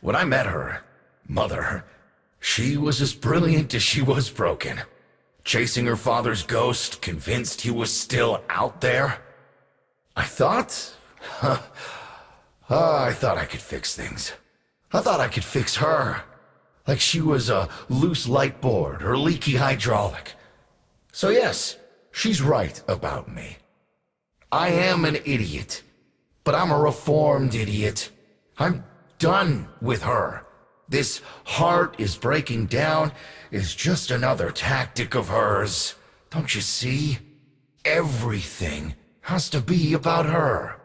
When I met her, Mother, she was as brilliant as she was broken. Chasing her father's ghost, convinced he was still out there. I thought... I thought I could fix things. I thought I could fix her. Like she was a loose light board or leaky hydraulic. So yes, she's right about me. I am an idiot, but I'm a reformed idiot. I'm done with her. This heart is breaking down is just another tactic of hers. Don't you see? Everything has to be about her.